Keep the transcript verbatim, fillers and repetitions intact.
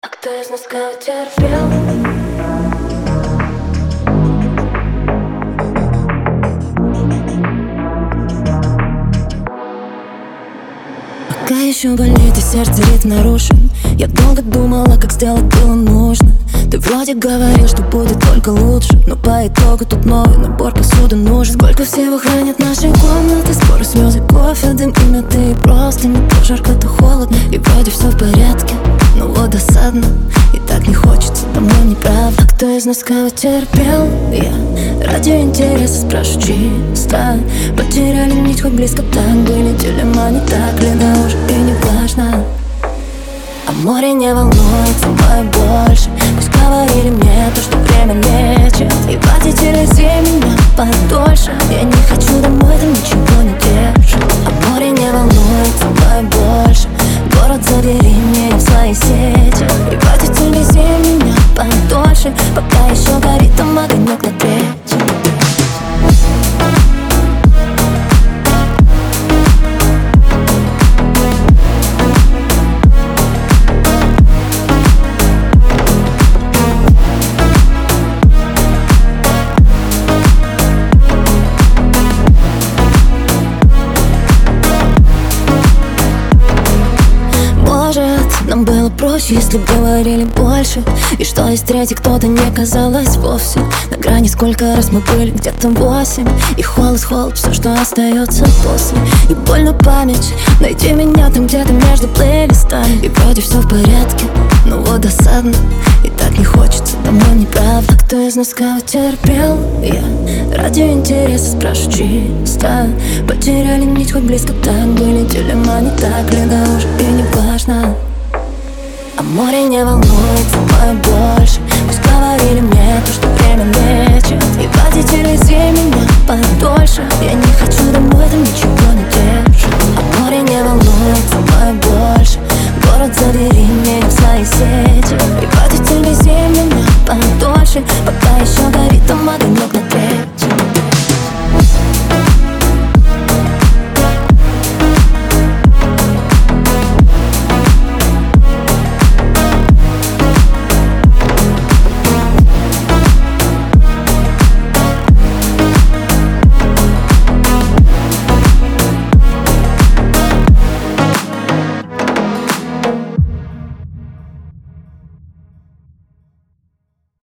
А кто из нас кого терпел? Пока еще болит и сердце ритм нарушен. Я долго думала, как сделать было нужно. Ты вроде говорил, что будет только лучше, но по итогу тут новый набор посуды нужен. Сколько всего хранят наши комнаты, споры, слезы, кофе, дым и мяты. Просто не то жарко, то холодно, и вроде все в порядке, но вот досадно, и так не хочется домой, неправда. А кто из нас кого терпел? Я ради интереса спрашиваю чисто. Потеряли нить, хоть близко так были, делим, а не так ли, да уже и не важно. А море не волнуется мной больше. Пусть говорили мне то, что время лечит, и хватит терези меня подольше. Я не хочу домой, там ничего не держит. А море не волнуется мной больше. Город забери меня в свои сети, и хватит терези меня подольше, пока еще горит там огонек на третьем. Нам было проще, если б говорили больше. И что есть третий, кто-то не казалось вовсе. На грани сколько раз мы были, где-то восемь. И холод, холод, все, что остается после. И больно память, найди меня там где-то между плейлистами. И вроде все в порядке, но вот досадно, и так не хочется домой, неправда. Кто из нас кого терпел? Я ради интереса спрашиваю чисто. Потеряли нить, хоть близко так были, делим, а не так ли, да уже и не важно. А море не волнуется мной больше. Пусть говорили мне то, что время лечит, и хватит терези меня подольше. Я не хочу домой, там ничего не делать.